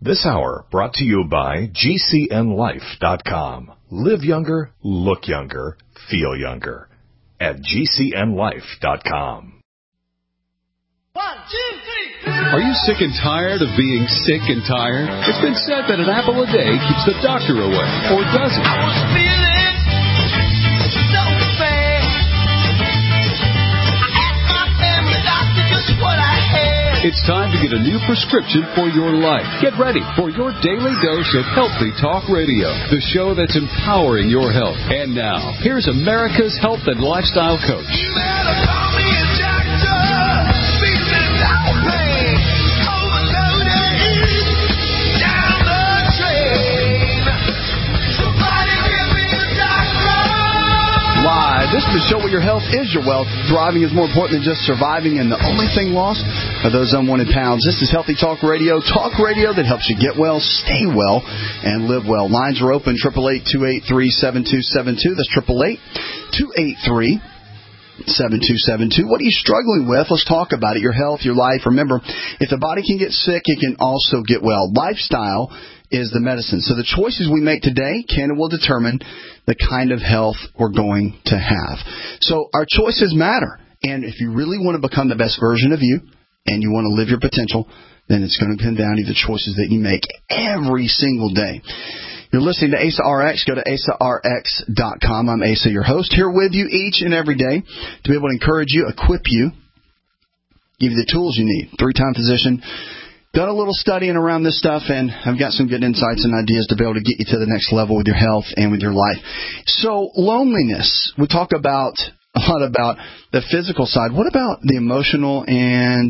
This hour brought to you by GCNLife.com. Live younger, look younger, feel younger. At GCNLife.com. 1, 2, 3. Are you sick and tired of being sick and tired? It's been said that an apple a day keeps the doctor away, or does it? I was feeling so bad. I asked my family doctor just what I had. It's time to get a new prescription for your life. Get ready for your daily dose of Healthy Talk Radio, the show that's empowering your health. And now, here's America's health and lifestyle coach. You better call me a doctor. Feeling no pain. Overloaded. Down the drain. Somebody give me a doctor. Live. This is the show where your health is your wealth. Thriving is more important than just surviving, and the only thing lost are those unwanted pounds. This is Healthy Talk Radio that helps you get well, stay well, and live well. Lines are open, 888-283-7272. That's 888-283-7272. What are you struggling with? Let's talk about it. Your health, your life. Remember, if the body can get sick, it can also get well. Lifestyle is the medicine. So the choices we make today can and will determine the kind of health we're going to have. So our choices matter. And if you really want to become the best version of you and you want to live your potential, then it's going to come down to the choices that you make every single day. You're listening to Asa RX. Go to asarx.com. I'm Asa, your host, here with you each and every day to be able to encourage you, equip you, give you the tools you need. 3-time physician. Done a little studying around this stuff, and I've got some good insights and ideas to be able to get you to the next level with your health and with your life. So loneliness, we talk about a lot about the physical side. What about the emotional and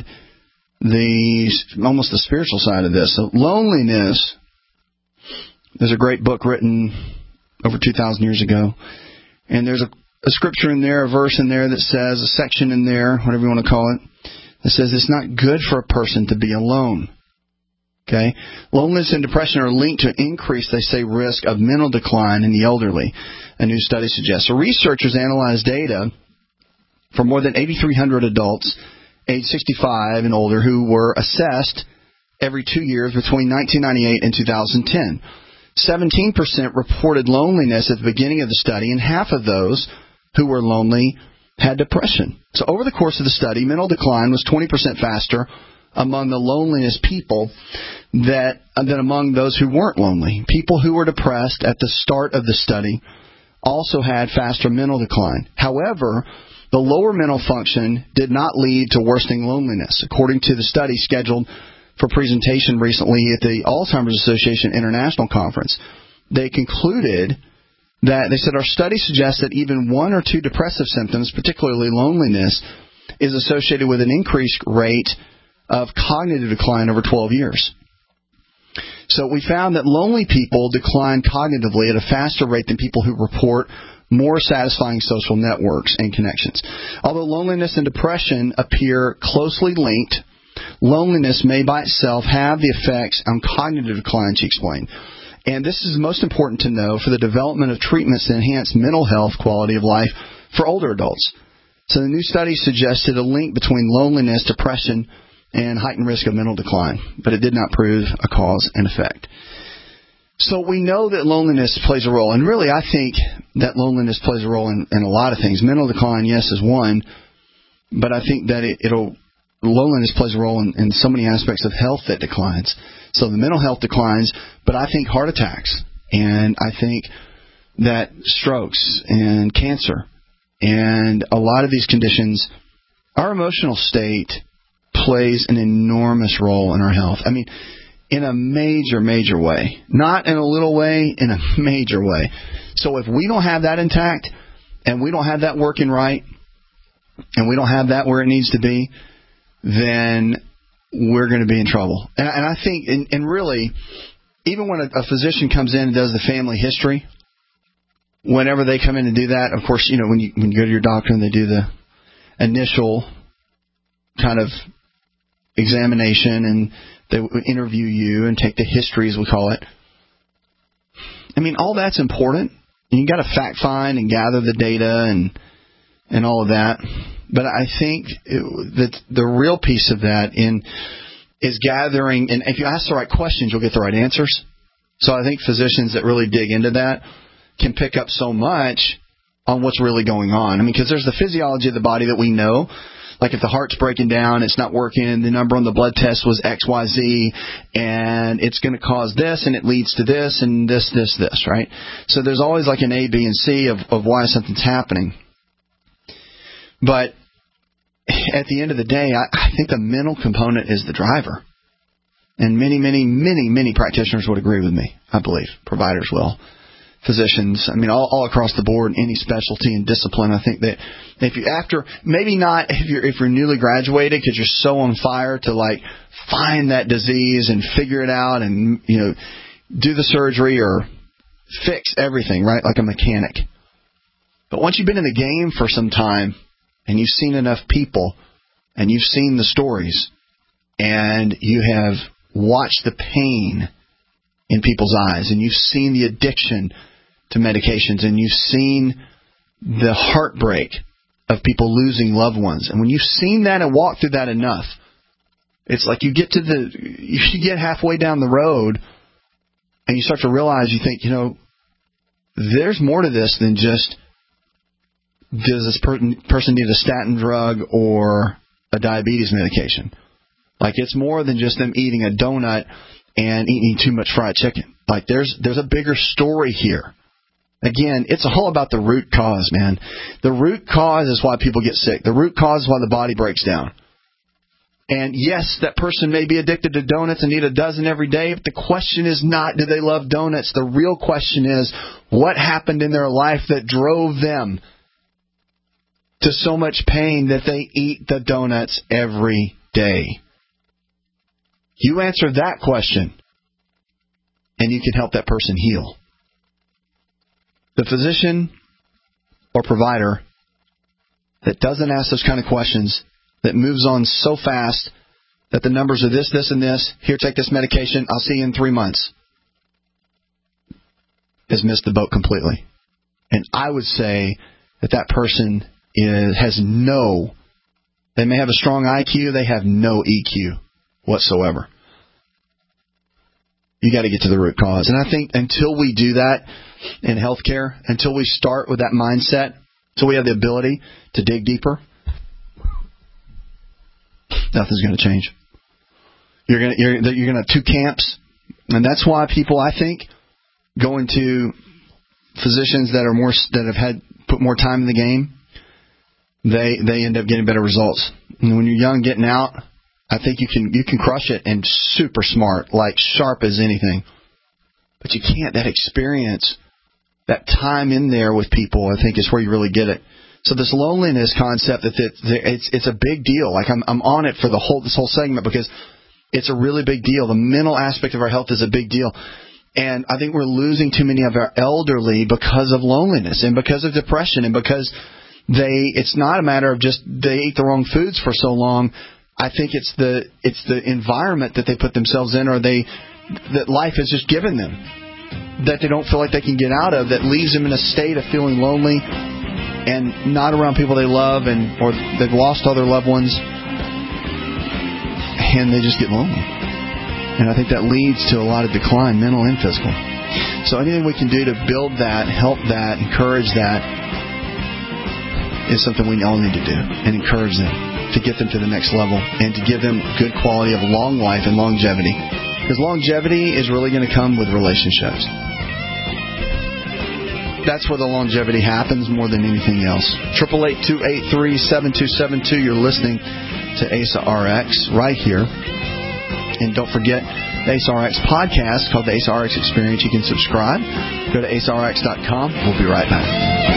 almost the spiritual side of this? So loneliness, there's a great book written over 2,000 years ago, and there's a scripture in there, a verse in there that says, a section in there, whatever you want to call it, that says it's not good for a person to be alone. Okay? Loneliness and depression are linked to an increase, they say, risk of mental decline in the elderly, a new study suggests. So researchers analyzed data from more than 8,300 adults age 65 and older who were assessed every 2 years between 1998 and 2010. 17% reported loneliness at the beginning of the study, and half of those who were lonely had depression. So over the course of the study, mental decline was 20% faster among the loneliness people than among those who weren't lonely. People who were depressed at the start of the study also had faster mental decline. However, the lower mental function did not lead to worsening loneliness. According to the study scheduled for presentation recently at the Alzheimer's Association International Conference, they concluded that they said our study suggests that even 1 or 2 depressive symptoms, particularly loneliness, is associated with an increased rate of cognitive decline over 12 years. So we found that lonely people decline cognitively at a faster rate than people who report more satisfying social networks and connections. Although loneliness and depression appear closely linked, loneliness may by itself have the effects on cognitive decline, she explained. And this is most important to know for the development of treatments to enhance mental health quality of life for older adults. So the new study suggested a link between loneliness, depression, and heightened risk of mental decline, but it did not prove a cause and effect. So we know that loneliness plays a role, and really I think that loneliness plays a role in a lot of things. Mental decline, yes, is one, but I think that loneliness plays a role in so many aspects of health that declines. So the mental health declines, but I think heart attacks, and I think that strokes and cancer, and a lot of these conditions, our emotional state plays an enormous role in our health. I mean, in a major, major way. Not in a little way, in a major way. So if we don't have that intact, and we don't have that working right, and we don't have that where it needs to be, then we're going to be in trouble. And I think, and really, even when a physician comes in and does the family history, whenever they come in and do that, of course, you know, when you go to your doctor and they do the initial kind of examination and they interview you and take the history, as we call it. I mean, all that's important. You got to fact find and gather the data and all of that. But I think that the real piece of that, in is gathering, and if you ask the right questions, you'll get the right answers. So I think physicians that really dig into that can pick up so much on what's really going on. I mean, because there's the physiology of the body that we know. Like if the heart's breaking down, it's not working, the number on the blood test was XYZ, and it's going to cause this, and it leads to this, and this, right? So there's always like an A, B, and C of why something's happening. But at the end of the day, I think the mental component is the driver. And many practitioners would agree with me, I believe. Providers will. Physicians, I mean, all across the board, any specialty and discipline. I think that if you maybe not if you're newly graduated because you're so on fire to like find that disease and figure it out and do the surgery or fix everything, right? Like a mechanic. But once you've been in the game for some time and you've seen enough people and you've seen the stories and you have watched the pain in people's eyes and you've seen the addiction to medications, and you've seen the heartbreak of people losing loved ones. And when you've seen that and walked through that enough, it's like you get halfway down the road and you start to realize, you think, there's more to this than just, does this person need a statin drug or a diabetes medication? Like, it's more than just them eating a donut and eating too much fried chicken. Like, there's a bigger story here. Again, it's all about the root cause, man. The root cause is why people get sick. The root cause is why the body breaks down. And yes, that person may be addicted to donuts and eat a dozen every day, but the question is not, do they love donuts? The real question is, what happened in their life that drove them to so much pain that they eat the donuts every day? You answer that question, and you can help that person heal. The physician or provider that doesn't ask those kind of questions, that moves on so fast that the numbers are this, this, and this, here, take this medication, I'll see you in 3 months, has missed the boat completely. And I would say that person they may have a strong IQ, they have no EQ whatsoever. You got to get to the root cause. And I think until we do that in healthcare, until we start with that mindset, until we have the ability to dig deeper, nothing's going to change. You're going to have two camps, and that's why people, I think, go into physicians that have put more time in the game. They end up getting better results. And when you're young, getting out, I think you can crush it and super smart, like sharp as anything. But you can't. That experience, that time in there with people, I think is where you really get it. So this loneliness concept, it's a big deal. Like I'm on it for this whole segment because it's a really big deal. The mental aspect of our health is a big deal. And I think we're losing too many of our elderly because of loneliness and because of depression and because it's not a matter of just they ate the wrong foods for so long. I think it's the environment that they put themselves in, or that life has just given them, that they don't feel like they can get out of, that leaves them in a state of feeling lonely and not around people they love, or they've lost all their loved ones, and they just get lonely. And I think that leads to a lot of decline, mental and physical. So anything we can do to build that, help that, encourage that, is something we all need to do, and encourage them to get them to the next level and to give them good quality of long life and longevity. Because longevity is really going to come with relationships. That's where the longevity happens more than anything else. 888-283-7272. You're listening to ASA RX right here. And don't forget the ASA RX podcast called the ASA RX Experience. You can subscribe. Go to asarx.com. We'll be right back.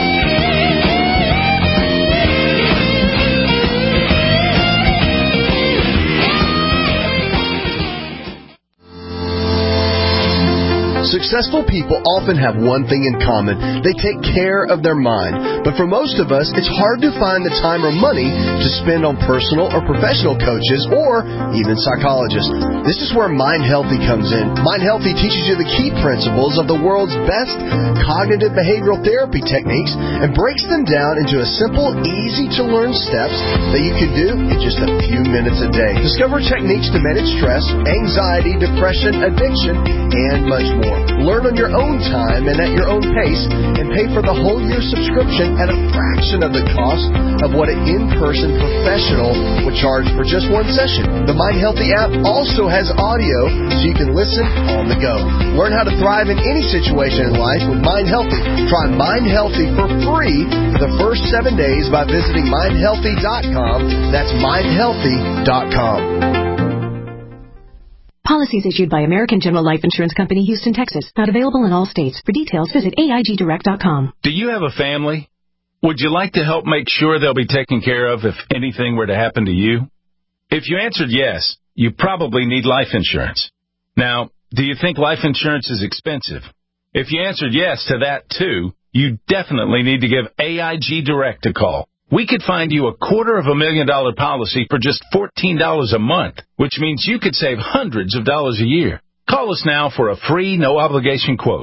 Successful people often have one thing in common. They take care of their mind. But for most of us, it's hard to find the time or money to spend on personal or professional coaches or even psychologists. This is where Mind Healthy comes in. Mind Healthy teaches you the key principles of the world's best cognitive behavioral therapy techniques and breaks them down into a simple, easy-to-learn steps that you can do in just a few minutes a day. Discover techniques to manage stress, anxiety, depression, addiction, and much more. Learn on your own time and at your own pace, and pay for the whole year subscription at a fraction of the cost of what an in-person professional would charge for just one session. The Mind Healthy app also has audio so you can listen on the go. Learn how to thrive in any situation in life with Mind Healthy. Try Mind Healthy for free for the first 7 days by visiting mindhealthy.com. That's mindhealthy.com. Policies issued by American General Life Insurance Company, Houston, Texas. Not available in all states. For details, visit AIGdirect.com. Do you have a family? Would you like to help make sure they'll be taken care of if anything were to happen to you? If you answered yes, you probably need life insurance. Now, do you think life insurance is expensive? If you answered yes to that, too, you definitely need to give AIG Direct a call. We could find you a $250,000 policy for just $14 a month, which means you could save hundreds of dollars a year. Call us now for a free, no-obligation quote.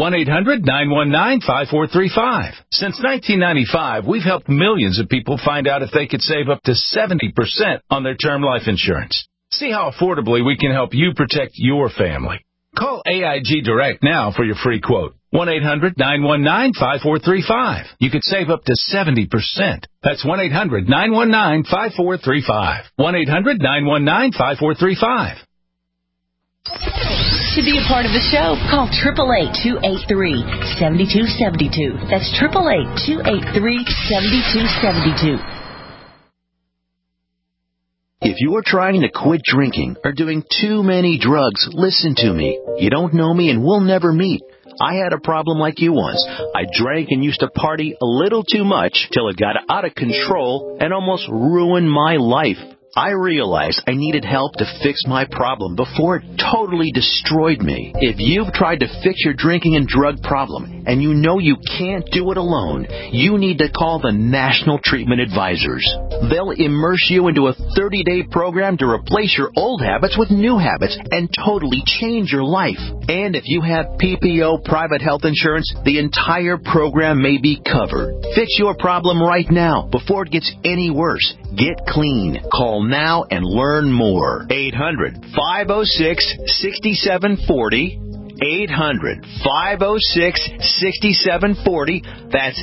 1-800-919-5435. Since 1995, we've helped millions of people find out if they could save up to 70% on their term life insurance. See how affordably we can help you protect your family. Call AIG Direct now for your free quote. 1-800-919-5435. You could save up to 70%. That's 1-800-919-5435. 1-800-919-5435. To be a part of the show, call 888-283-7272. That's 888-283-7272. If you're trying to quit drinking or doing too many drugs, listen to me. You don't know me and we'll never meet. I had a problem like you once. I drank and used to party a little too much till it got out of control and almost ruined my life. I realized I needed help to fix my problem before it totally destroyed me. If you've tried to fix your drinking and drug problem and you know you can't do it alone, you need to call the National Treatment Advisors. They'll immerse you into a 30-day program to replace your old habits with new habits and totally change your life. And if you have PPO private health insurance, the entire program may be covered. Fix your problem right now before it gets any worse. Get clean. Call now and learn more. 800-506-6740. 800-506-6740. That's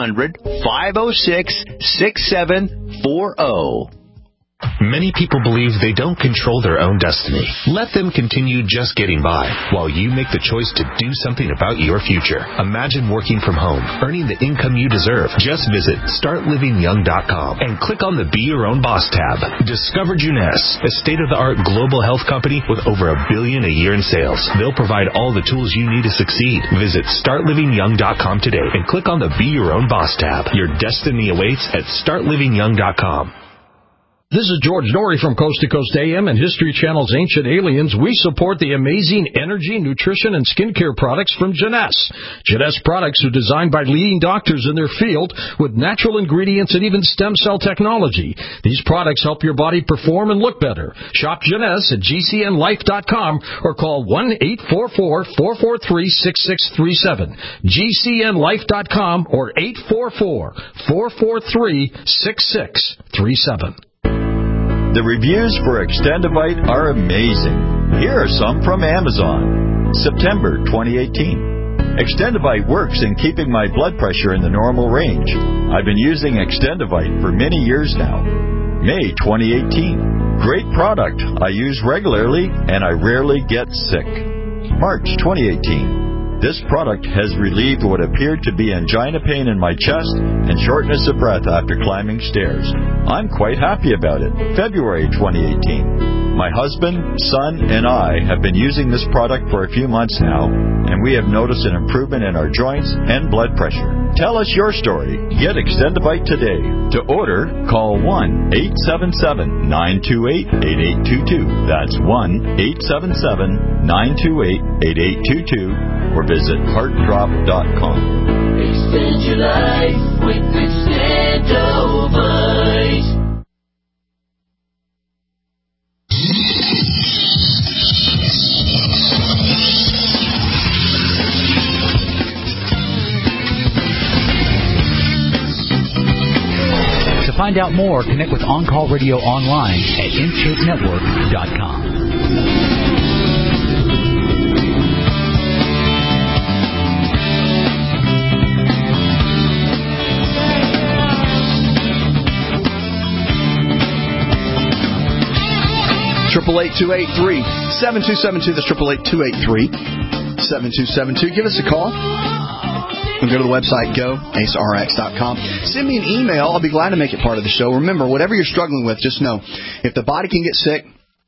800-506-6740. Many people believe they don't control their own destiny. Let them continue just getting by while you make the choice to do something about your future. Imagine working from home, earning the income you deserve. Just visit StartLivingYoung.com and click on the Be Your Own Boss tab. Discover Jeunesse, a state-of-the-art global health company with over $1 billion a year in sales. They'll provide all the tools you need to succeed. Visit StartLivingYoung.com today and click on the Be Your Own Boss tab. Your destiny awaits at StartLivingYoung.com. This is George Norrie from Coast to Coast AM and History Channel's Ancient Aliens. We support the amazing energy, nutrition, and skincare products from Jeunesse. Jeunesse products are designed by leading doctors in their field with natural ingredients and even stem cell technology. These products help your body perform and look better. Shop Jeunesse at GCNLife.com or call 1-844-443-6637. GCNLife.com or 844-443-6637. The reviews for Extendivite are amazing. Here are some from Amazon. September 2018. Extendivite works in keeping my blood pressure in the normal range. I've been using Extendivite for many years now. May 2018. Great product. I use regularly and I rarely get sick. March 2018. This product has relieved what appeared to be angina pain in my chest and shortness of breath after climbing stairs. I'm quite happy about it. February 2018. My husband, son, and I have been using this product for a few months now, and we have noticed an improvement in our joints and blood pressure. Tell us your story. Get Extendivite today. To order, call 1-877-928-8822. That's 1-877-928-8822, or visit heartdrop.com. Extend your life with Extendivite. To find out more, connect with On Call Radio online at InShapeNetwork.com. Triple 888-283-7272. That's 888-283-7272. Give us a call. Go to the website, goacerx.com. Send me an email. I'll be glad to make it part of the show. Remember, whatever you're struggling with, just know, if the body can get sick,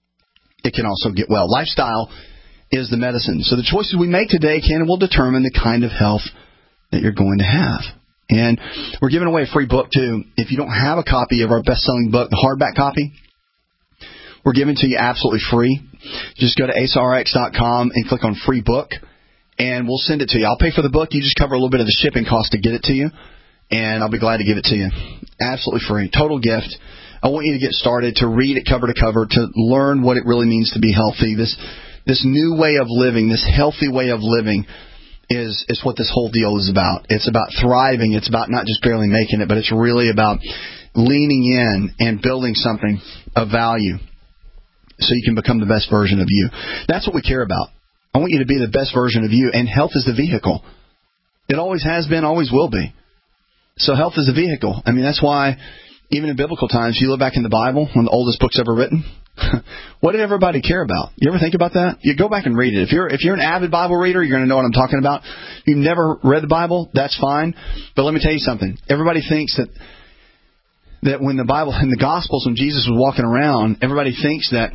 it can also get well. Lifestyle is the medicine. So the choices we make today can and will determine the kind of health that you're going to have. And we're giving away a free book, too. If you don't have a copy of our best-selling book, the hardback copy, we're giving it to you absolutely free. Just go to acerx.com and click on free book, and we'll send it to you. I'll pay for the book. You just cover a little bit of the shipping cost to get it to you, and I'll be glad to give it to you. Absolutely free. Total gift. I want you to get started, to read it cover to cover, to learn what it really means to be healthy. This new way of living, this healthy way of living is what this whole deal is about. It's about thriving. It's about not just barely making it, but it's really about leaning in and building something of value so you can become the best version of you. That's what we care about. I want you to be the best version of you, and health is the vehicle. It always has been, always will be. So health is a vehicle. I mean, that's why even in biblical times, you look back in the Bible, one of the oldest books ever written, what did everybody care about? You ever think about that? You go back and read it. If you're an avid Bible reader, you're going to know what I'm talking about. If you've never read the Bible, that's fine. But let me tell you something. Everybody thinks that when the Bible, in the Gospels, when Jesus was walking around, everybody thinks that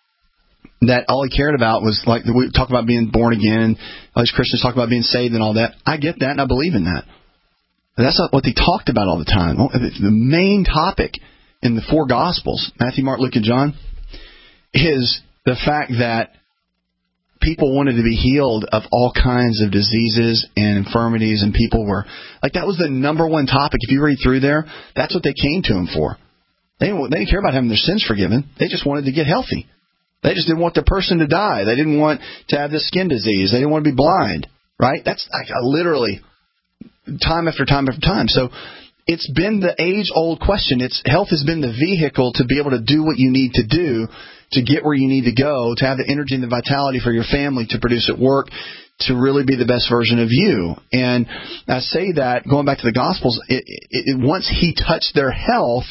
all he cared about was, like, we talk about being born again, and all these Christians talk about being saved and all that. I get that, and I believe in that. But that's not what they talked about all the time. The main topic in the four Gospels, Matthew, Mark, Luke, and John, is the fact that people wanted to be healed of all kinds of diseases and infirmities, and people were, like, that was the number one topic. If you read through there, that's what they came to him for. They didn't care about having their sins forgiven. They just wanted to get healthy. They just didn't want the person to die. They didn't want to have this skin disease. They didn't want to be blind, right? That's like literally time after time after time. So it's been the age-old question. Health has been the vehicle to be able to do what you need to do, to get where you need to go, to have the energy and the vitality for your family to produce at work, to really be the best version of you. And I say that, going back to the Gospels, once he touched their health,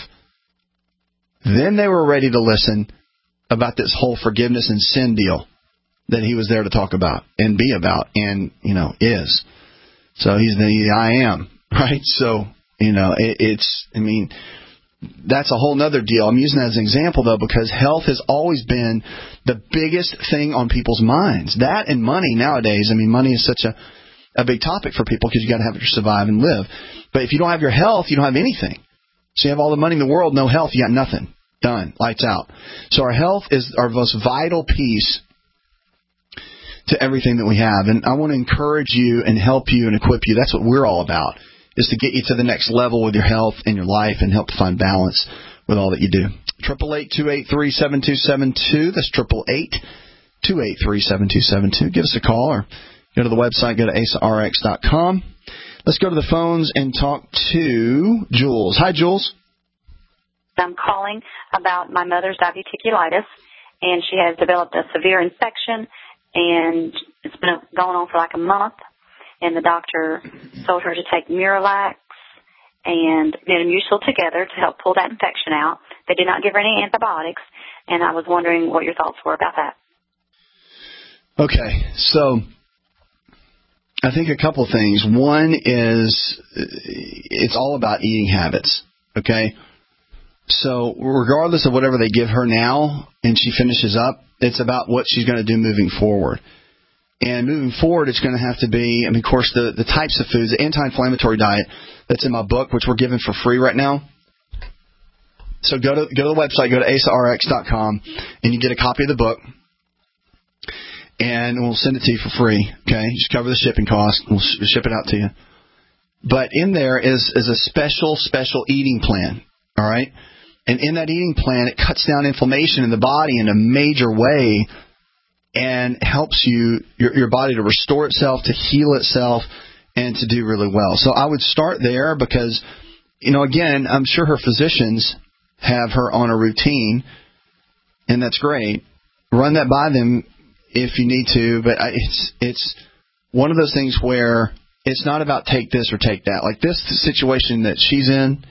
then they were ready to listen about this whole forgiveness and sin deal that he was there to talk about and be about and, is. So he's the I am, right? So, that's a whole other deal. I'm using that as an example, though, because health has always been the biggest thing on people's minds. That and money nowadays. I mean, money is such a big topic for people because you got to have it to survive and live. But if you don't have your health, you don't have anything. So you have all the money in the world, no health, you got nothing. Done. Lights out. So our health is our most vital piece to everything that we have. And I want to encourage you and help you and equip you. That's what we're all about, is to get you to the next level with your health and your life and help to find balance with all that you do. 888-283-7272. That's 888-283-7272. Give us a call or go to the website, go to acerx.com. Let's go to the phones and talk to Jules. Hi, Jules. I'm calling about my mother's diverticulitis, and she has developed a severe infection, and it's been going on for like a month, and the doctor told her to take Miralax and Metamucil together to help pull that infection out. They did not give her any antibiotics, and I was wondering what your thoughts were about that. Okay, so I think a couple things. One is it's all about eating habits, okay? So regardless of whatever they give her now and she finishes up, it's about what she's going to do moving forward. And moving forward, it's going to have to be, of course, the types of foods, the anti-inflammatory diet that's in my book, which we're giving for free right now. So go to the website, go to AsaRx.com, and you get a copy of the book. And we'll send it to you for free, okay? Just cover the shipping cost. We'll ship it out to you. But in there is a special eating plan, all right? And in that eating plan, it cuts down inflammation in the body in a major way and helps your body to restore itself, to heal itself, and to do really well. So I would start there because, again, I'm sure her physicians have her on a routine, and that's great. Run that by them if you need to, but it's one of those things where it's not about take this or take that. Like this situation that she's in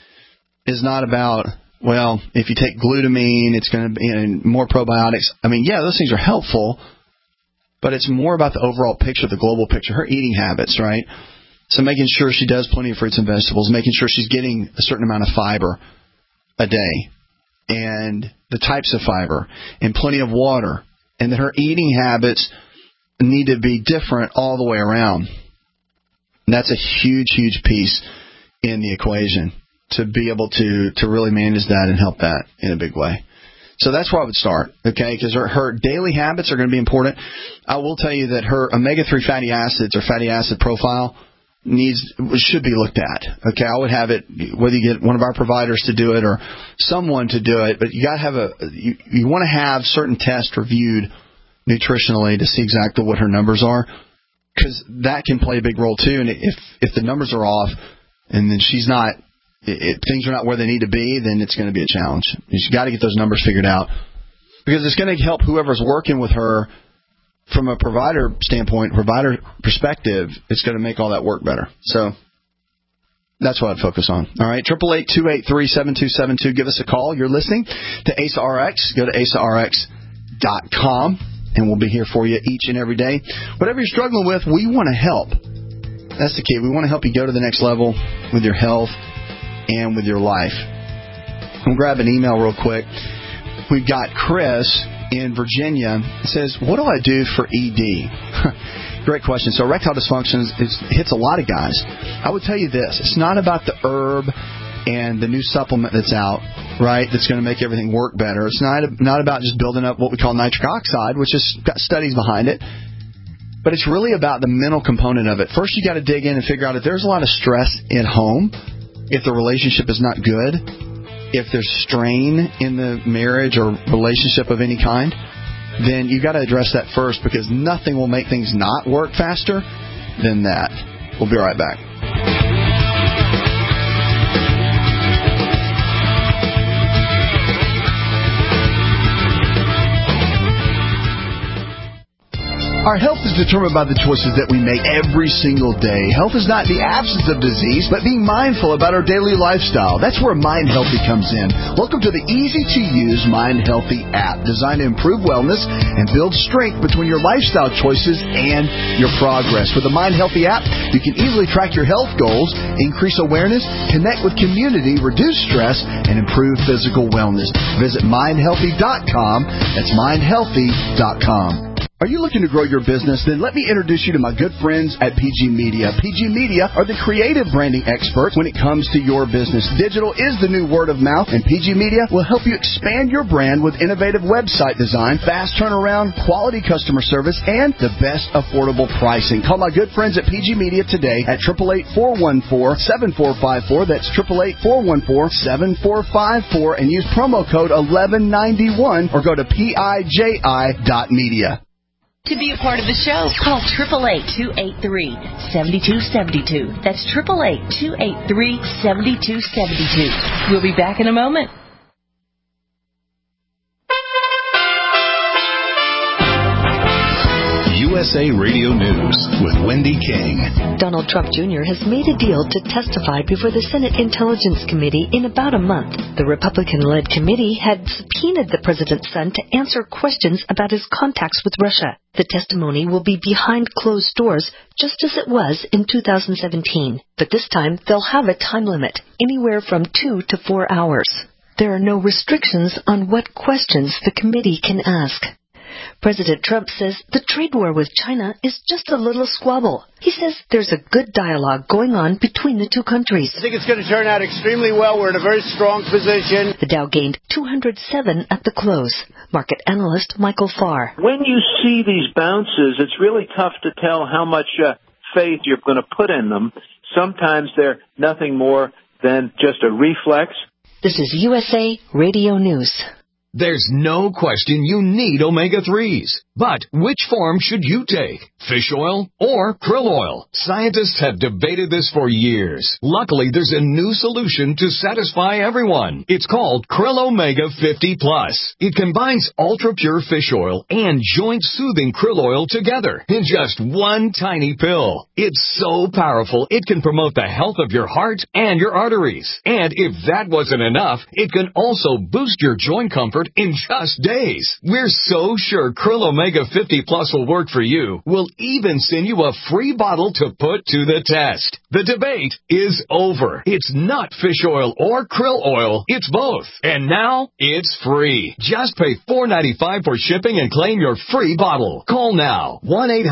is not about, well, if you take glutamine, it's going to be more probiotics. Those things are helpful, but it's more about the overall picture, the global picture, her eating habits, right? So making sure she does plenty of fruits and vegetables, making sure she's getting a certain amount of fiber a day and the types of fiber and plenty of water. And that her eating habits need to be different all the way around. And that's a huge, huge piece in the equation to be able to really manage that and help that in a big way. So that's where I would start, okay, because her daily habits are going to be important. I will tell you that her omega-3 fatty acids or fatty acid profile should be looked at. Okay, I would have it, whether you get one of our providers to do it or someone to do it, but you got to have you want to have certain tests reviewed nutritionally to see exactly what her numbers are, because that can play a big role too. And if the numbers are off and then she's not, things are not where they need to be, then it's going to be a challenge. You've got to get those numbers figured out, because it's going to help whoever's working with her. From a provider standpoint, provider perspective, it's going to make all that work better. So that's what I'd focus on. All right, 888-283-7272. Give us a call. You're listening to Asa RX. Go to AsaRx.com, and we'll be here for you each and every day. Whatever you're struggling with, we want to help. That's the key. We want to help you go to the next level with your health and with your life. I'm going to grab an email real quick. We've got Chris in Virginia. It says, what do I do for ED? Great question. So erectile dysfunction hits a lot of guys. I would tell you this. It's not about the herb and the new supplement that's out, right, that's going to make everything work better. It's not about just building up what we call nitric oxide, which has got studies behind it. But it's really about the mental component of it. First, you got to dig in and figure out if there's a lot of stress at home, if the relationship is not good, if there's strain in the marriage or relationship of any kind, then you got to address that first, because nothing will make things not work faster than that. We'll be right back. Our health is determined by the choices that we make every single day. Health is not the absence of disease, but being mindful about our daily lifestyle. That's where Mind Healthy comes in. Welcome to the easy-to-use Mind Healthy app, designed to improve wellness and build strength between your lifestyle choices and your progress. With the Mind Healthy app, you can easily track your health goals, increase awareness, connect with community, reduce stress, and improve physical wellness. Visit mindhealthy.com. That's mindhealthy.com. Are you looking to grow your business? Then let me introduce you to my good friends at PG Media. PG Media are the creative branding experts when it comes to your business. Digital is the new word of mouth, and PG Media will help you expand your brand with innovative website design, fast turnaround, quality customer service, and the best affordable pricing. Call my good friends at PG Media today at 888-414-7454. That's 888-414-7454, and use promo code 1191 or go to PIJI.media. To be a part of the show, call 888-283-7272. That's 888-283-7272. We'll be back in a moment. USA Radio News with Wendy King. Donald Trump Jr. has made a deal to testify before the Senate Intelligence Committee in about a month. The Republican-led committee had subpoenaed the president's son to answer questions about his contacts with Russia. The testimony will be behind closed doors, just as it was in 2017. But this time, they'll have a time limit, anywhere from 2 to 4 hours. there are no restrictions on what questions the committee can ask. President Trump says the trade war with China is just a little squabble. He says there's a good dialogue going on between the two countries. I think it's going to turn out extremely well. We're in a very strong position. The Dow gained 207 at the close. Market analyst Michael Farr. When you see these bounces, it's really tough to tell how much faith you're going to put in them. Sometimes they're nothing more than just a reflex. This is USA Radio News. There's no question you need omega-3s. But which form should you take? Fish oil or krill oil? Scientists have debated this for years. Luckily, there's a new solution to satisfy everyone. It's called Krill Omega 50 Plus. It combines ultra-pure fish oil and joint-soothing krill oil together in just one tiny pill. It's so powerful, it can promote the health of your heart and your arteries. And if that wasn't enough, it can also boost your joint comfort in just days. We're so sure Krill Omega 50 Plus will work for you. We'll even send you a free bottle to put to the test. The debate is over. It's not fish oil or krill oil. It's both. And now it's free. Just pay $4.95 for shipping and claim your free bottle. Call now.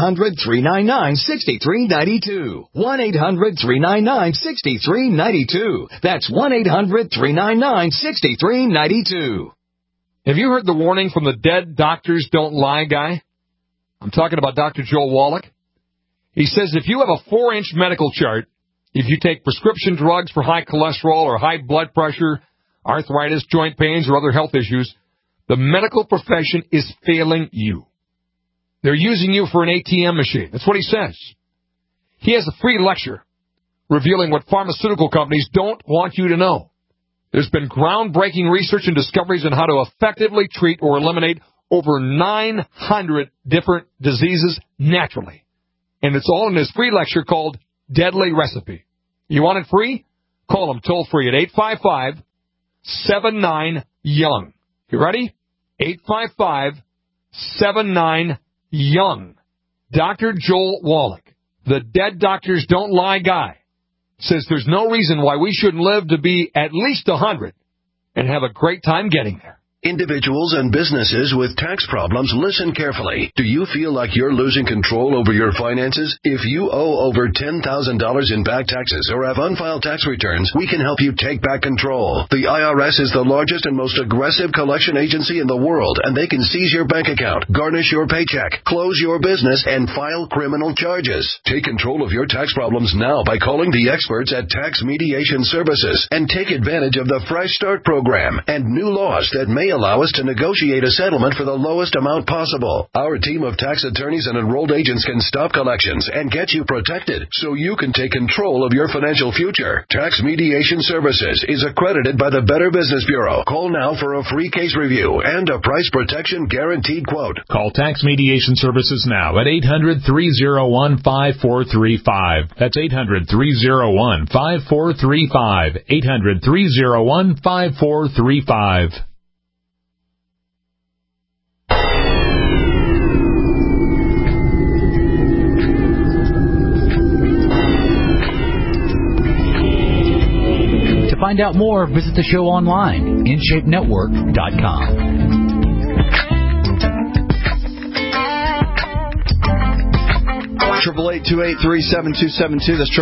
1-800-399-6392. 1-800-399-6392. That's 1-800-399-6392. Have you heard the warning from the Dead Doctors Don't Lie guy? I'm talking about Dr. Joel Wallach. He says if you have a 4-inch medical chart, if you take prescription drugs for high cholesterol or high blood pressure, arthritis, joint pains, or other health issues, the medical profession is failing you. They're using you for an ATM machine. That's what he says. He has a free lecture revealing what pharmaceutical companies don't want you to know. There's been groundbreaking research and discoveries on how to effectively treat or eliminate over 900 different diseases naturally. And it's all in this free lecture called Deadly Recipe. You want it free? Call them toll free at 855-79-YOUNG. You ready? 855-79-YOUNG. Dr. Joel Wallach, the Dead Doctors Don't Lie guy, says there's no reason why we shouldn't live to be at least 100 and have a great time getting there. Individuals and businesses with tax problems, listen carefully. Do you feel like you're losing control over your finances? If you owe over $10,000 in back taxes or have unfiled tax returns, we can help you take back control. The IRS is the largest and most aggressive collection agency in the world, and they can seize your bank account, garnish your paycheck, close your business, and file criminal charges. Take control of your tax problems now by calling the experts at Tax Mediation Services and take advantage of the Fresh Start program and new laws that may allow us to negotiate a settlement for the lowest amount possible. Our team of tax attorneys and enrolled agents can stop collections and get you protected so you can take control of your financial future. Tax Mediation Services is accredited by the Better Business Bureau. Call now for a free case review and a price protection guaranteed quote. Call Tax Mediation Services now at 800-301-5435. That's 800-301-5435. 800-301-5435. To find out more, visit the show online, InShapeNetwork.com. 888-283-7272. That's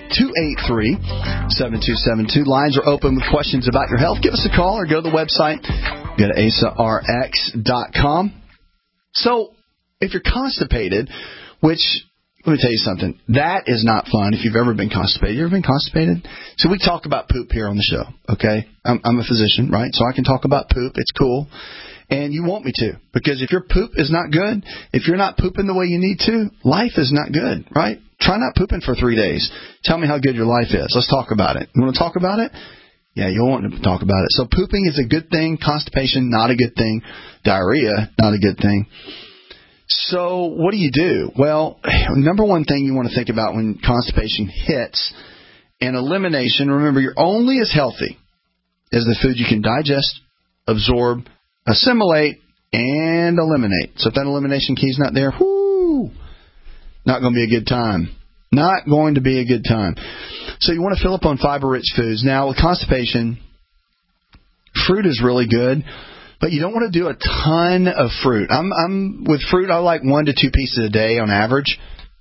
888-283-7272. Lines are open with questions about your health. Give us a call or go to the website. Go to AsaRx.com. So, if you're constipated, which, let me tell you something, that is not fun if you've ever been constipated. You ever been constipated? So we talk about poop here on the show, okay? I'm a physician, right? So I can talk about poop. It's cool. And you want me to, because if your poop is not good, if you're not pooping the way you need to, life is not good, right? Try not pooping for 3 days. Tell me how good your life is. Let's talk about it. You want to talk about it? Yeah, you'll want to talk about it. So pooping is a good thing. Constipation, not a good thing. Diarrhea, not a good thing. So what do? Well, number one thing you want to think about when constipation hits, and elimination, remember, you're only as healthy as the food you can digest, absorb, assimilate, and eliminate. So if that elimination key is not there, not going to be a good time. Not going to be a good time. So you want to fill up on fiber-rich foods. Now, with constipation, fruit is really good, but you don't want to do a ton of fruit. I'm with fruit, I like 1 to 2 pieces a day on average.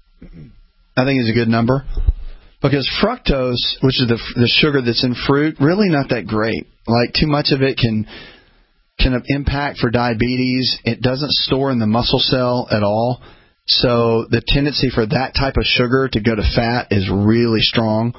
I think is a good number. Because fructose, which is the sugar that's in fruit, really not that great. Like, too much of it can impact for diabetes. It doesn't store in the muscle cell at all. So the tendency for that type of sugar to go to fat is really strong.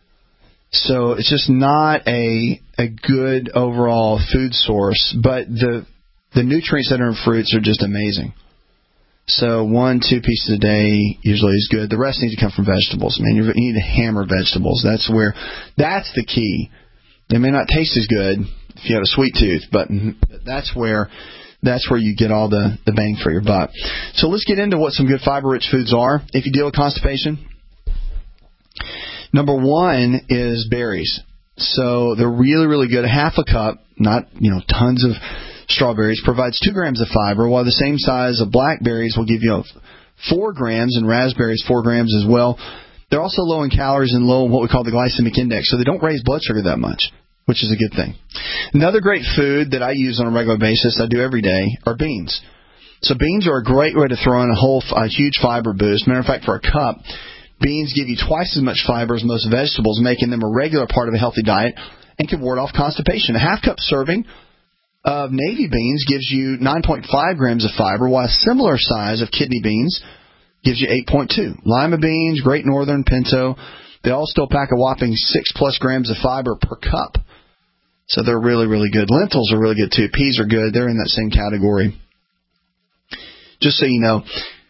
So it's just not a good overall food source. But the nutrients that are in fruits are just amazing. So 1, 2 pieces a day usually is good. The rest needs to come from vegetables. Man, you need to hammer vegetables. That's the key. They may not taste as good if you have a sweet tooth, but that's where you get all the bang for your buck. So let's get into what some good fiber-rich foods are. If you deal with constipation, number 1 is berries. So they're really, really good. Half a cup, not tons of strawberries, provides 2 grams of fiber, while the same size of blackberries will give you 4 grams, and raspberries 4 grams as well. They're also low in calories and low in what we call the glycemic index, so they don't raise blood sugar that much, which is a good thing. Another great food that I use on a regular basis, I do every day, are beans. So beans are a great way to throw in a huge fiber boost. Matter of fact, for a cup, beans give you twice as much fiber as most vegetables, making them a regular part of a healthy diet and can ward off constipation. A half cup serving of navy beans gives you 9.5 grams of fiber, while a similar size of kidney beans gives you 8.2. Lima beans, Great Northern, Pinto, they all still pack a whopping 6+ grams of fiber per cup. So they're really, really good. Lentils are really good too. Peas are good. They're in that same category. Just so you know.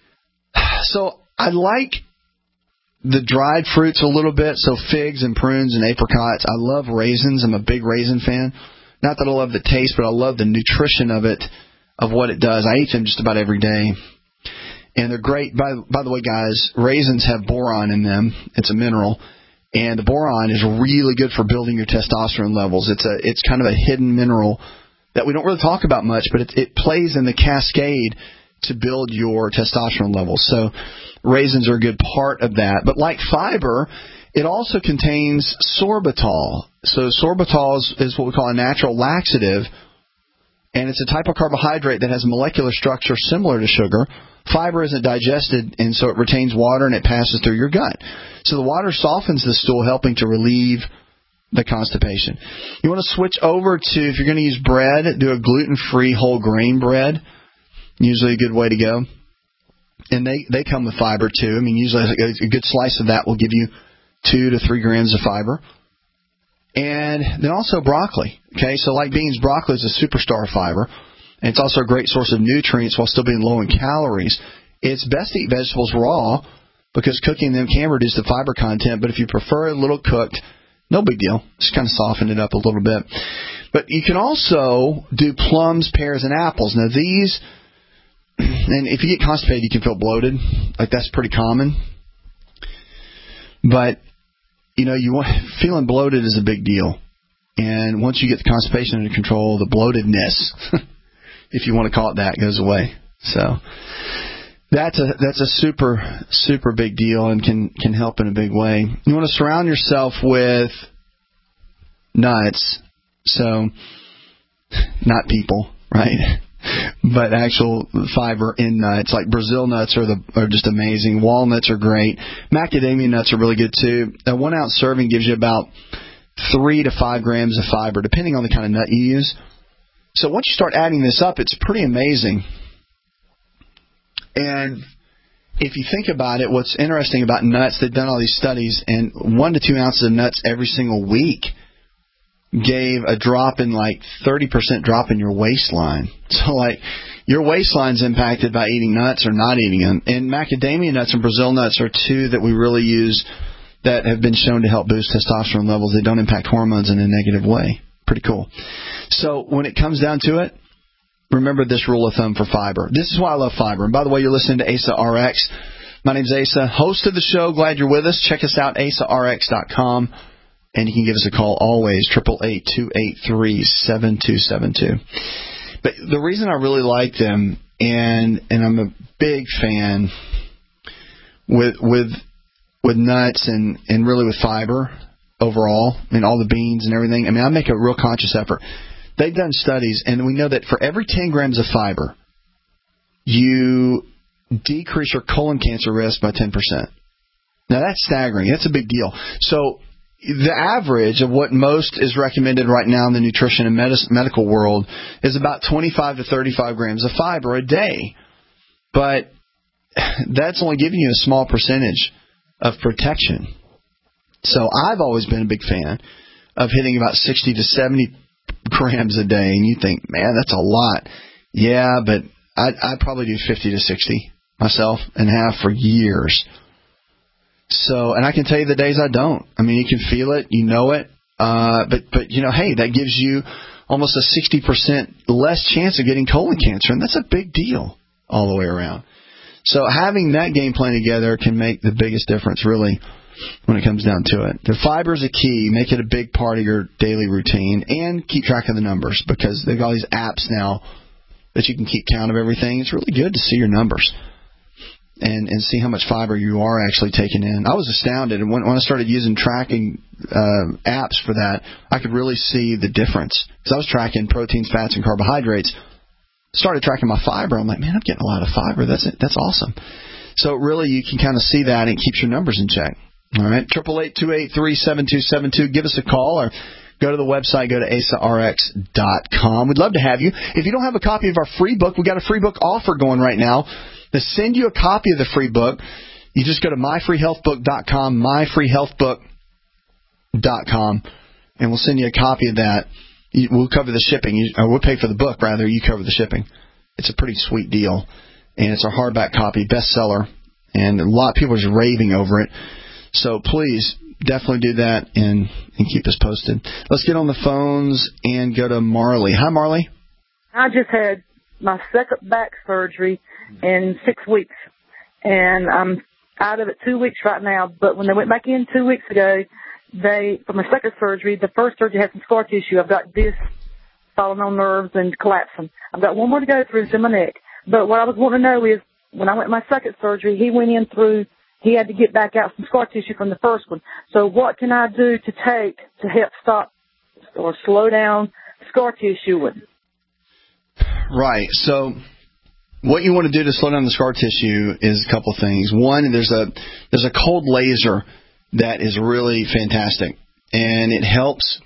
So I like the dried fruits a little bit, so figs and prunes and apricots. I love raisins. I'm a big raisin fan. Not that I love the taste, but I love the nutrition of it, of what it does. I eat them just about every day. And they're great. By the way, guys, raisins have boron in them. It's a mineral. And the boron is really good for building your testosterone levels. It's kind of a hidden mineral that we don't really talk about much, but it plays in the cascade to build your testosterone levels. So raisins are a good part of that. But like fiber, it also contains sorbitol. So sorbitol is what we call a natural laxative, and it's a type of carbohydrate that has a molecular structure similar to sugar. Fiber isn't digested, and so it retains water and it passes through your gut. So the water softens the stool, helping to relieve the constipation. You want to switch over to, if you're going to use bread, do a gluten-free whole grain bread. Usually a good way to go. And they come with fiber too. I mean, usually a good slice of that will give you 2 to 3 grams of fiber. And then also broccoli. Okay, so like beans, broccoli is a superstar fiber. And it's also a great source of nutrients while still being low in calories. It's best to eat vegetables raw because cooking them can reduce the fiber content. But if you prefer a little cooked, no big deal. Just kind of soften it up a little bit. But you can also do plums, pears, and apples. Now these, and if you get constipated, you can feel bloated. Like that's pretty common. But feeling bloated is a big deal. And once you get the constipation under control, the bloatedness, if you want to call it that, goes away. So that's a super, super big deal and can help in a big way. You want to surround yourself with nuts. So not people, right? But actual fiber in nuts, like Brazil nuts are just amazing. Walnuts are great. Macadamia nuts are really good too. A 1 ounce serving gives you about 3 to 5 grams of fiber, depending on the kind of nut you use. So once you start adding this up, it's pretty amazing. And if you think about it, what's interesting about nuts, they've done all these studies, and 1 to 2 ounces of nuts every single week gave a drop in 30% drop in your waistline. So your waistline's impacted by eating nuts or not eating them. And macadamia nuts and Brazil nuts are 2 that we really use that have been shown to help boost testosterone levels. They don't impact hormones in a negative way. Pretty cool. So when it comes down to it, remember this rule of thumb for fiber. This is why I love fiber. And by the way, you're listening to Asa RX. My name's Asa, host of the show. Glad you're with us. Check us out, asarx.com. And you can give us a call always, 888-283-7272. But the reason I really like them, and I'm a big fan with nuts and really with fiber overall, and all the beans and everything. I mean, I make a real conscious effort they've done studies, and we know that for every 10 grams of fiber, you decrease your colon cancer risk by 10%. Now, that's staggering. That's a big deal. So the average of what most is recommended right now in the nutrition and medical world is about 25 to 35 grams of fiber a day. But that's only giving you a small percentage of protection. So I've always been a big fan of hitting about 60 to 70 grams a day. And you think, man, that's a lot. Yeah, but I probably do 50 to 60 myself and have for years. So, and I can tell you the days I don't. I mean, you can feel it, you know it. But you know, hey, that gives you almost a 60% less chance of getting colon cancer. And that's a big deal all the way around. So having that game plan together can make the biggest difference, really, when it comes down to it. The fiber is a key. Make it a big part of your daily routine, and keep track of the numbers, because they've got all these apps now that you can keep count of everything. It's really good to see your numbers and see how much fiber you are actually taking in. I was astounded, and when I started using tracking apps for that, I could really see the difference, because I was tracking proteins, fats, and carbohydrates. Started tracking my fiber. I'm like, man, I'm getting a lot of fiber. That's awesome. So really, you can kind of see that, and it keeps your numbers in check. All right, 888-283-7272. Give us a call, or go to the website. Go to AsaRx.com. We'd love to have you. If you don't have a copy of our free book, we got a free book offer going right now. To send you a copy of the free book, you just go to myfreehealthbook.com, myfreehealthbook.com, and we'll send you a copy of that. We'll cover the shipping. We'll pay for the book, rather. You cover the shipping. It's a pretty sweet deal. And it's a hardback copy, bestseller. And a lot of people are just raving over it. So please, definitely do that and keep us posted. Let's get on the phones and go to Marley. Hi, Marley. I just had my second back surgery in 6 weeks. And I'm out of it 2 weeks right now. But when they went back in 2 weeks ago, for my second surgery, the first surgery had some scar tissue. I've got discs falling on nerves and collapsing. I've got one more to go through. It's in my neck. But what I was wanting to know is, when I went my second surgery, he had to get back out some scar tissue from the first one. So what can I do to help stop or slow down scar tissue? Right. So what you want to do to slow down the scar tissue is a couple of things. One, there's a cold laser that is really fantastic, and it helps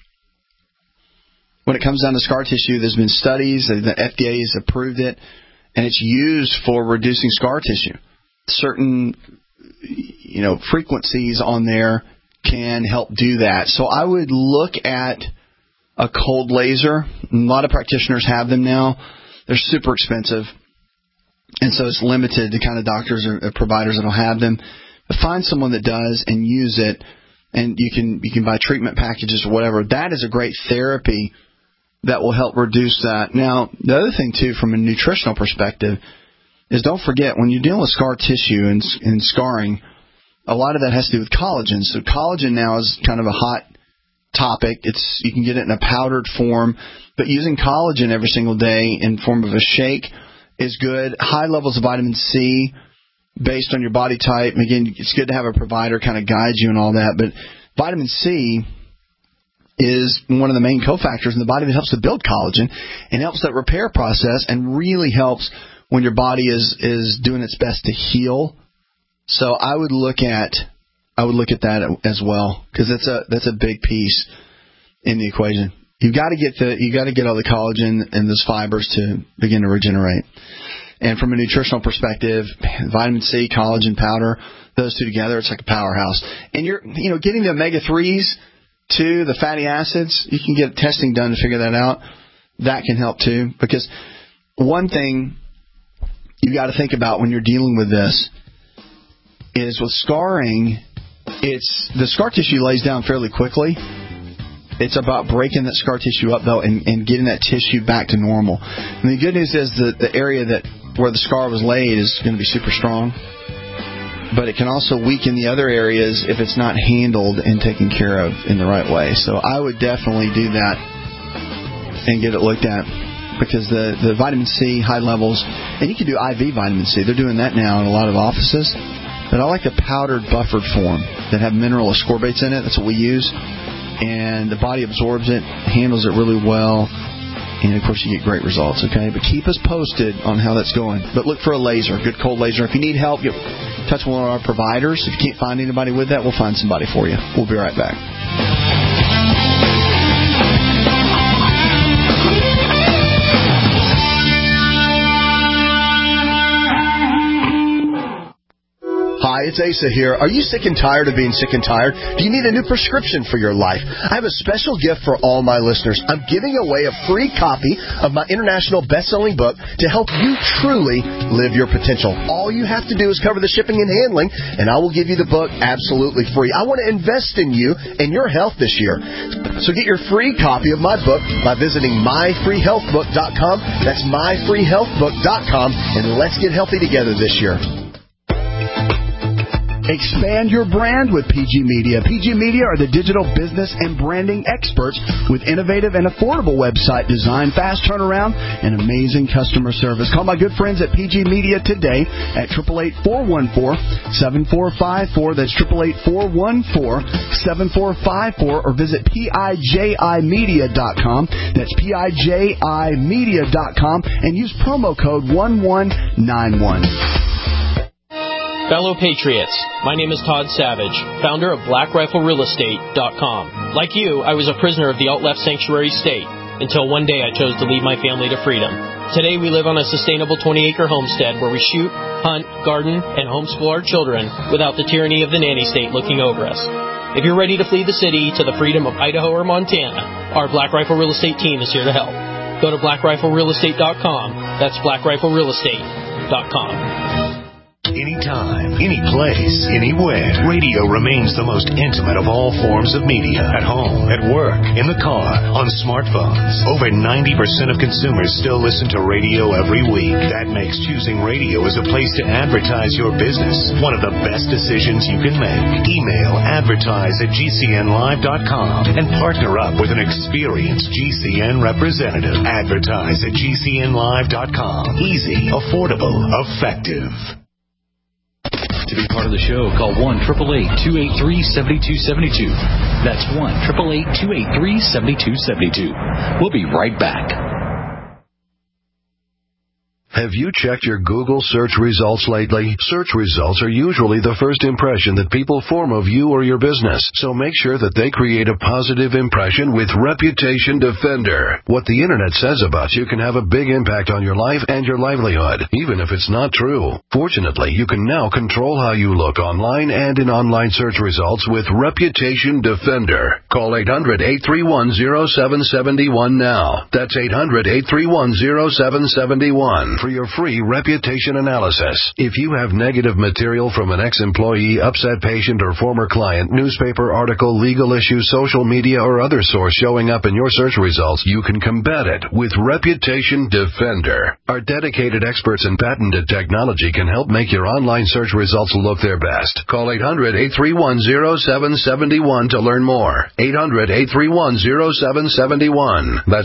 when it comes down to scar tissue. There's been studies, the FDA has approved it, and it's used for reducing scar tissue. Certain, frequencies on there can help do that. So I would look at a cold laser. A lot of practitioners have them now. They're super expensive, and so it's limited to kind of doctors or providers that will have them. But find someone that does and use it, and you can buy treatment packages or whatever. That is a great therapy that will help reduce that. Now, the other thing, too, from a nutritional perspective, is don't forget, when you're dealing with scar tissue and scarring, a lot of that has to do with collagen. So collagen now is kind of a hot topic. You can get it in a powdered form, but using collagen every single day in form of a shake is good. High levels of vitamin C based on your body type. And again, it's good to have a provider kind of guide you and all that, but vitamin C is one of the main cofactors in the body that helps to build collagen and helps that repair process, and really helps when your body is doing its best to heal. So I would look at that as well, because that's a big piece in the equation. You got to get all the collagen and those fibers to begin to regenerate. And from a nutritional perspective, vitamin C, collagen powder, those two together, it's like a powerhouse. And you're getting the omega-3s too, the fatty acids, you can get testing done to figure that out. That can help too, because one thing you got to think about when you're dealing with this is with scarring, the scar tissue lays down fairly quickly. It's about breaking that scar tissue up, though, and getting that tissue back to normal. And the good news is that the area where the scar was laid is going to be super strong, but it can also weaken the other areas if it's not handled and taken care of in the right way. So I would definitely do that and get it looked at, because the vitamin C, high levels, and you can do IV vitamin C. They're doing that now in a lot of offices. But I like the powdered buffered form that have mineral ascorbates in it. That's what we use. And the body absorbs it, handles it really well. And, of course, you get great results, okay? But keep us posted on how that's going. But look for a laser, a good cold laser. If you need help, you touch one of our providers. If you can't find anybody with that, we'll find somebody for you. We'll be right back. Hi, it's Asa here. Are you sick and tired of being sick and tired? Do you need a new prescription for your life? I have a special gift for all my listeners. I'm giving away a free copy of my international best-selling book to help you truly live your potential. All you have to do is cover the shipping and handling, and I will give you the book absolutely free. I want to invest in you and your health this year. So get your free copy of my book by visiting myfreehealthbook.com. That's myfreehealthbook.com, and let's get healthy together this year. Expand your brand with PG Media. PG Media are the digital business and branding experts with innovative and affordable website design, fast turnaround, and amazing customer service. Call my good friends at PG Media today at 888-414-7454. That's 888-414-7454, or visit PIJImedia.com. That's PIJImedia.com, and use promo code 1191. Fellow Patriots, my name is Todd Savage, founder of BlackRifleRealEstate.com. Like you, I was a prisoner of the alt-left sanctuary state until one day I chose to lead my family to freedom. Today we live on a sustainable 20-acre homestead where we shoot, hunt, garden, and homeschool our children without the tyranny of the nanny state looking over us. If you're ready to flee the city to the freedom of Idaho or Montana, our Black Rifle Real Estate team is here to help. Go to BlackRifleRealEstate.com. That's BlackRifleRealEstate.com. Anytime, any place, anywhere. Radio remains the most intimate of all forms of media. At home, at work, in the car, on smartphones. Over 90% of consumers still listen to radio every week. That makes choosing radio as a place to advertise your business one of the best decisions you can make. Email advertise@gcnlive.com and partner up with an experienced GCN representative. Advertise at gcnlive.com. Easy, affordable, effective. To be part of the show, call 1-888-283-7272. That's 1-888-283-7272. We'll be right back. Have you checked your Google search results lately? Search results are usually the first impression that people form of you or your business, so make sure that they create a positive impression with Reputation Defender. What the internet says about you can have a big impact on your life and your livelihood, even if it's not true. Fortunately, you can now control how you look online and in online search results with Reputation Defender. Call 800-831-0771 now. That's 800-831-0771. For your free reputation analysis. If you have negative material from an ex-employee, upset patient, or former client, newspaper article, legal issue, social media, or other source showing up in your search results, you can combat it with Reputation Defender. Our dedicated experts in patented technology can help make your online search results look their best. Call 800-831-0771 to learn more. 800-831-0771. That's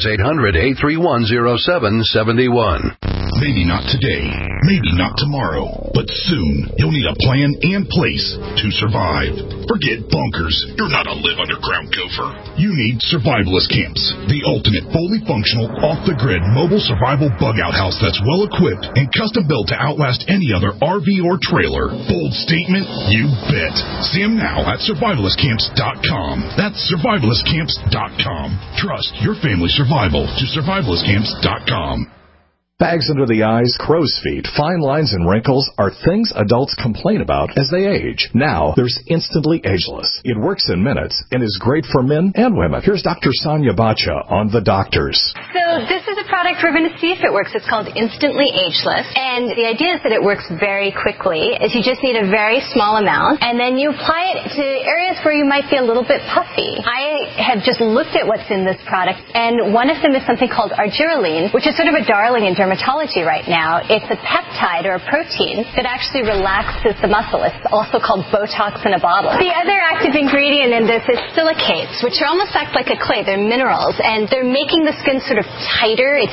800-831-0771. Maybe not today, maybe not tomorrow, but soon you'll need a plan and place to survive. Forget bunkers. You're not a live underground gopher. You need survivalist camps, the ultimate fully functional, off-the-grid mobile survival bug-out house that's well-equipped and custom-built to outlast any other RV or trailer. Bold statement? You bet. See them now at survivalistcamps.com. That's survivalistcamps.com. Trust your family's survival to survivalistcamps.com. Bags under the eyes, crow's feet, fine lines, and wrinkles are things adults complain about as they age. Now, there's Instantly Ageless. It works in minutes and is great for men and women. Here's Dr. Sonia Bacha on The Doctors. So this is a product we're going to see if it works. It's called Instantly Ageless. And the idea is that it works very quickly. Is you just need a very small amount, and then you apply it to areas where you might be a little bit puffy. I have just looked at what's in this product, and one of them is something called argireline, which is sort of a darling in dermatology right now. It's a peptide or a protein that actually relaxes the muscle. It's also called Botox in a bottle. The other active ingredient in this is silicates, which are almost act like a clay. They're minerals, and they're making the skin sort of tighter. It's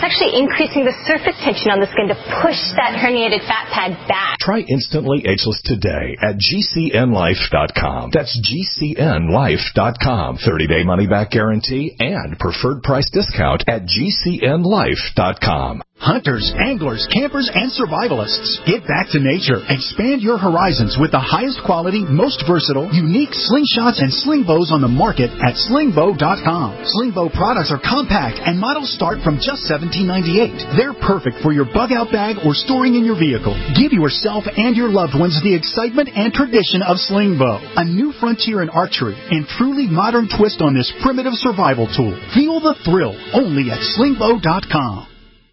actually increasing the surface tension on the skin to push that herniated fat pad back. Try Instantly Ageless today at GCNlife.com. That's GCNlife.com. 30-day money-back guarantee and preferred price discount at GCNlife.com. Hunters, anglers, campers, and survivalists, get back to nature. Expand your horizons with the highest quality, most versatile, unique slingshots and sling bows on the market at slingbow.com. Slingbow products are compact and models start from just $17.98. They're perfect for your bug-out bag or storing in your vehicle. Give yourself and your loved ones the excitement and tradition of Slingbow, a new frontier in archery and truly modern twist on this primitive survival tool. Feel the thrill only at slingbow.com.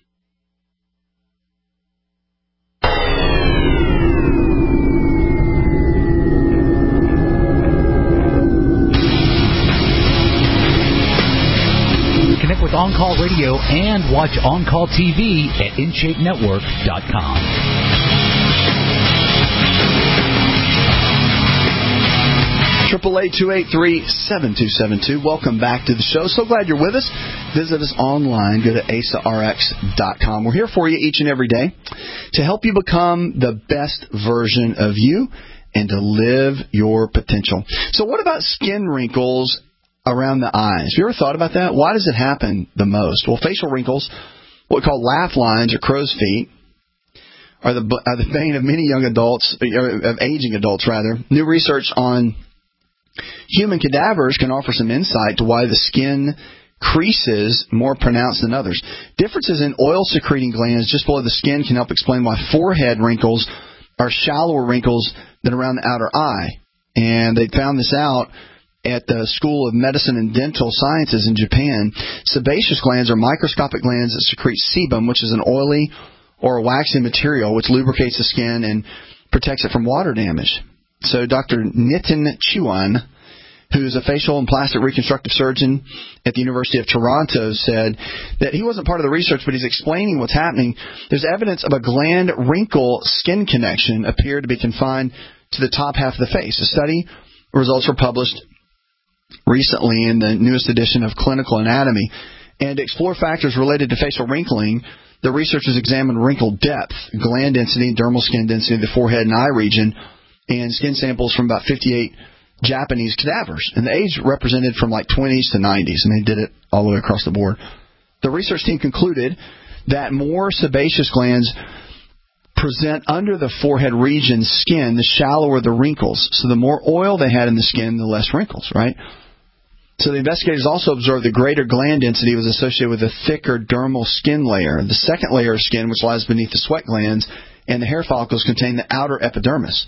Connect with On-Call Radio and watch On-Call TV at InShapeNetwork.com. 888-283-7272. Welcome back to the show. So glad you're with us. Visit us online. Go to AsaRx.com. We're here for you each and every day to help you become the best version of you and to live your potential. So what about skin wrinkles around the eyes? Have you ever thought about that? Why does it happen the most? Well, facial wrinkles, what we call laugh lines or crow's feet, are the bane of many young adults, of aging adults rather. New research on human cadavers can offer some insight to why the skin creases more pronounced than others. Differences in oil-secreting glands just below the skin can help explain why forehead wrinkles are shallower wrinkles than around the outer eye. And they found this out at the School of Medicine and Dental Sciences in Japan. Sebaceous glands are microscopic glands that secrete sebum, which is an oily or a waxy material which lubricates the skin and protects it from water damage. So Dr. Nitin Chauhan, who is a facial and plastic reconstructive surgeon at the University of Toronto, said that he wasn't part of the research, but he's explaining what's happening. There's evidence of a gland wrinkle skin connection appeared to be confined to the top half of the face. The study results were published recently in the newest edition of Clinical Anatomy. And to explore factors related to facial wrinkling, the researchers examined wrinkle depth, gland density, dermal skin density of the forehead and eye region, and skin samples from about 58 Japanese cadavers. And the age represented from like 20s to 90s, and they did it all the way across the board. The research team concluded that more sebaceous glands present under the forehead region skin, the shallower the wrinkles. So the more oil they had in the skin, the less wrinkles, right? So the investigators also observed the greater gland density was associated with a thicker dermal skin layer. The second layer of skin, which lies beneath the sweat glands, and the hair follicles contain the outer epidermis.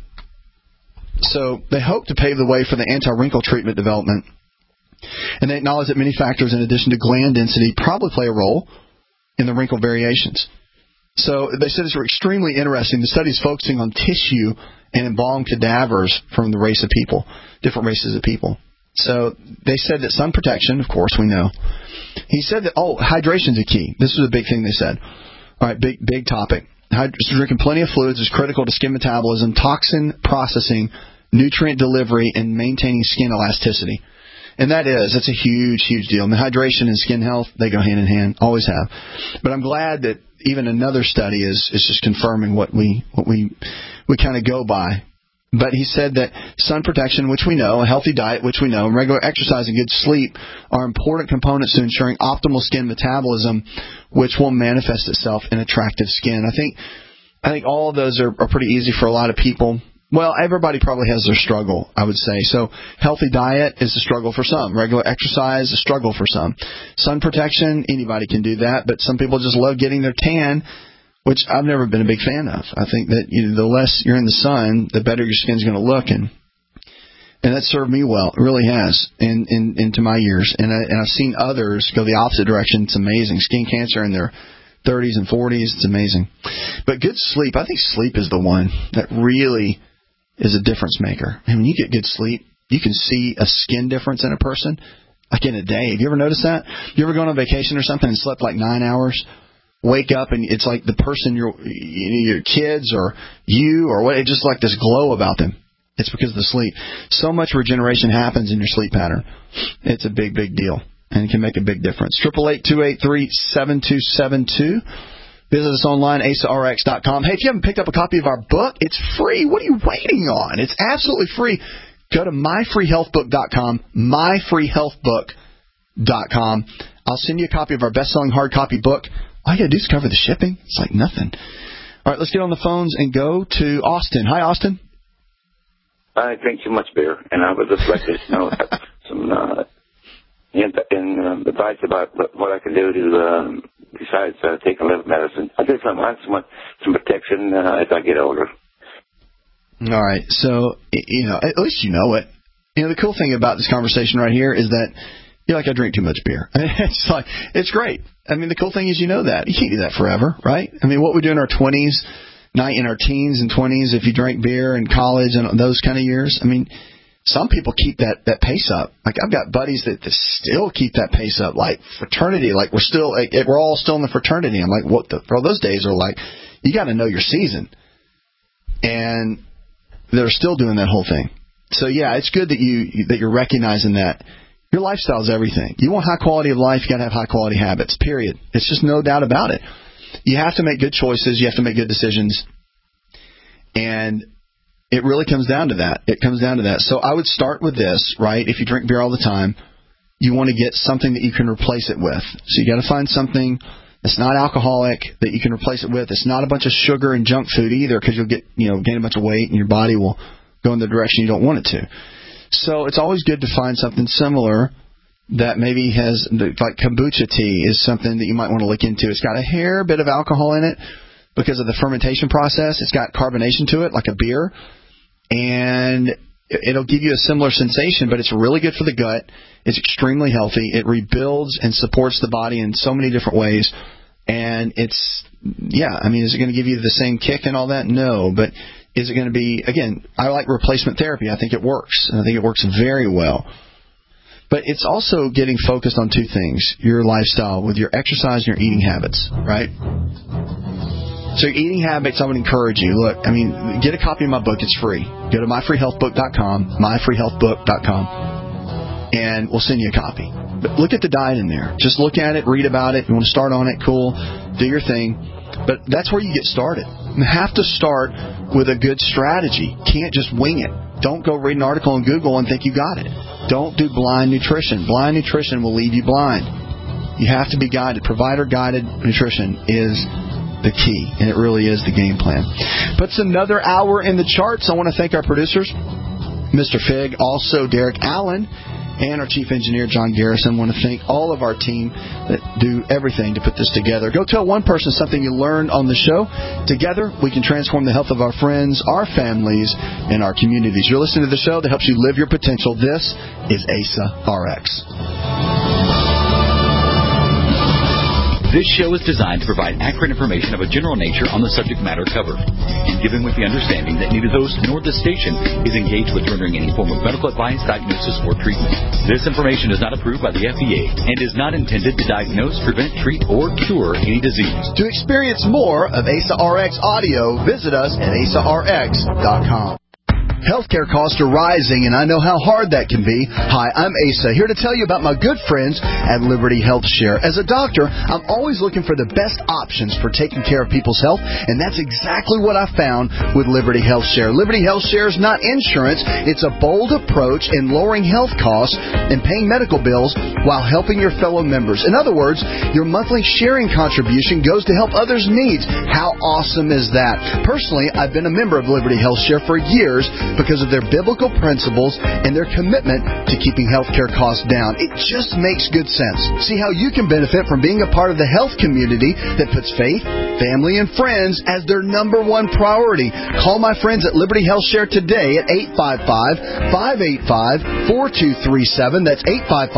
So they hope to pave the way for the anti-wrinkle treatment development. And they acknowledge that many factors in addition to gland density probably play a role in the wrinkle variations. So they said it's extremely interesting. The study is focusing on tissue and embalmed cadavers from the race of people, different races of people. So they said that sun protection, of course, we know. He said that, hydration is a key. This is a big thing they said. All right, big topic. Drinking plenty of fluids is critical to skin metabolism, toxin processing, nutrient delivery, and maintaining skin elasticity. And that's a huge, huge deal. I mean, hydration and skin health, they go hand in hand, always have. But I'm glad that even another study is just confirming what we kind of go by. But he said that sun protection, which we know, a healthy diet, which we know, and regular exercise and good sleep are important components to ensuring optimal skin metabolism, which will manifest itself in attractive skin. I think all of those are pretty easy for a lot of people. Well, everybody probably has their struggle, I would say. So healthy diet is a struggle for some. Regular exercise is a struggle for some. Sun protection, anybody can do that, but some people just love getting their tan, which I've never been a big fan of. I think that the less you're in the sun, the better your skin's going to look, and that served me well. It really has into my years. And I've seen others go the opposite direction. It's amazing. Skin cancer in their 30s and 40s. It's amazing. But good sleep, I think sleep is the one that really is a difference maker. And when you get good sleep, you can see a skin difference in a person like in a day. Have you ever noticed that? You ever gone on vacation or something and slept like 9 hours? Wake up and it's like the person, your kids or you or what, it's just like this glow about them. It's because of the sleep. So much regeneration happens in your sleep pattern. It's a big, big deal. and it can make a big difference. 888-283-7272. Visit us online, AsaRx.com. Hey, if you haven't picked up a copy of our book, it's free. What are you waiting on? It's absolutely free. Go to myfreehealthbook.com, myfreehealthbook.com. I'll send you a copy of our best-selling hard copy book. All you got to do is cover the shipping. It's like nothing. All right, let's get on the phones and go to Austin. Hi, Austin. I drink too much beer, and I would just like to have some advice about what I can do to besides taking liver medicine. I just want some protection as I get older. All right, so at least you know it. The cool thing about this conversation right here is that you're like, I drink too much beer. It's great. The cool thing is you know that. You can't do that forever, right? What we do in our 20s, in our teens and 20s, if you drank beer in college and those kind of years, some people keep that pace up. Like, I've got buddies that still keep that pace up, like fraternity. Like, we're all still in the fraternity. I'm like, those days are like, you got to know your season. And they're still doing that whole thing. So, yeah, it's good that you're recognizing that. Your lifestyle is everything. You want high quality of life, you got to have high quality habits, period. It's just no doubt about it. You have to make good choices. You have to make good decisions. And it really comes down to that. It comes down to that. So I would start with this, right? If you drink beer all the time, you want to get something that you can replace it with. So you got to find something that's not alcoholic that you can replace it with. It's not a bunch of sugar and junk food either, because you'll get, gain a bunch of weight and your body will go in the direction you don't want it to. So it's always good to find something similar that maybe has, like kombucha tea is something that you might want to look into. It's got a hair bit of alcohol in it because of the fermentation process. It's got carbonation to it, like a beer. And it'll give you a similar sensation, but it's really good for the gut. It's extremely healthy. It rebuilds and supports the body in so many different ways. And is it going to give you the same kick and all that? No. But is it going to be, again, I like replacement therapy. I think it works. And I think it works very well. But it's also getting focused on two things: your lifestyle with your exercise and your eating habits, right? So your eating habits, I would encourage you. Look, get a copy of my book. It's free. Go to myfreehealthbook.com, myfreehealthbook.com, and we'll send you a copy. But look at the diet in there. Just look at it, read about it. You want to start on it, cool. Do your thing. But that's where you get started. You have to start with a good strategy. Can't just wing it. Don't go read an article on Google and think you got it. Don't do blind nutrition. Blind nutrition will leave you blind. You have to be guided. Provider-guided nutrition is the key, and it really is the game plan. But it's another hour in the charts. I want to thank our producers, Mr. Fig, also Derek Allen, and our chief engineer, John Garrison. I want to thank all of our team that do everything to put this together. Go tell one person something you learned on the show. Together, we can transform the health of our friends, our families, and our communities. You're listening to the show that helps you live your potential. This is ASA RX. This show is designed to provide accurate information of a general nature on the subject matter covered, and given with the understanding that neither host nor the station is engaged with rendering any form of medical advice, diagnosis, or treatment. This information is not approved by the FDA and is not intended to diagnose, prevent, treat, or cure any disease. To experience more of ASA RX audio, visit us at asarx.com. Healthcare costs are rising, and I know how hard that can be. Hi, I'm Asa, here to tell you about my good friends at Liberty Health Share. As a doctor, I'm always looking for the best options for taking care of people's health, and that's exactly what I found with Liberty Health Share. Liberty Health Share is not insurance. It's a bold approach in lowering health costs and paying medical bills while helping your fellow members. In other words, your monthly sharing contribution goes to help others' needs. How awesome is that? Personally, I've been a member of Liberty Health Share for years because of their biblical principles and their commitment to keeping healthcare costs down. It just makes good sense. See how you can benefit from being a part of the health community that puts faith, family, and friends as their number one priority. Call my friends at Liberty Health Share today at 855-585-4237. That's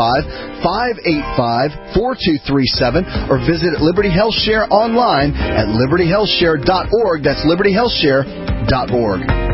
855-585-4237. Or visit Liberty Health Share online at libertyhealthshare.org. That's libertyhealthshare.org.